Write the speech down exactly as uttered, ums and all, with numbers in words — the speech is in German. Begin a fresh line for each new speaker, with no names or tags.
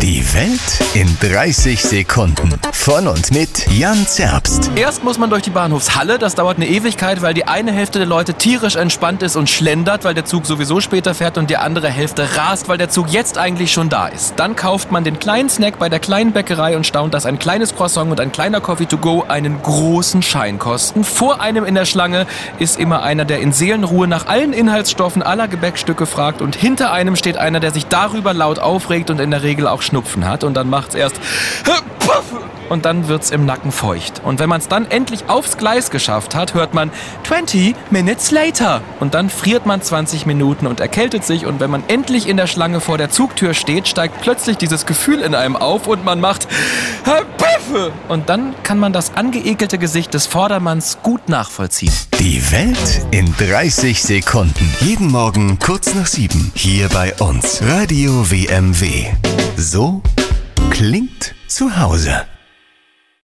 Die Welt in dreißig Sekunden. Von und mit Jan Zerbst.
Erst muss man durch die Bahnhofshalle, das dauert eine Ewigkeit, weil die eine Hälfte der Leute tierisch entspannt ist und schlendert, weil der Zug sowieso später fährt, und die andere Hälfte rast, weil der Zug jetzt eigentlich schon da ist. Dann kauft man den kleinen Snack bei der kleinen Bäckerei und staunt, dass ein kleines Croissant und ein kleiner Coffee to go einen großen Schein kosten. Vor einem in der Schlange ist immer einer, der in Seelenruhe nach allen Inhaltsstoffen aller Gebäckstücke fragt, und hinter einem steht einer, der sich darüber laut aufregt und in der Regel auch Schnupfen hat, und dann macht's erst und dann wird's im Nacken feucht. Und wenn man es dann endlich aufs Gleis geschafft hat, hört man twenty minutes later. Und dann friert man zwanzig Minuten und erkältet sich, und wenn man endlich in der Schlange vor der Zugtür steht, steigt plötzlich dieses Gefühl in einem auf und man macht und dann kann man das angeekelte Gesicht des Vordermanns gut nachvollziehen.
Die Welt in dreißig Sekunden. Jeden Morgen kurz nach sieben. Hier bei uns. Radio W M W. So klingt zu Hause.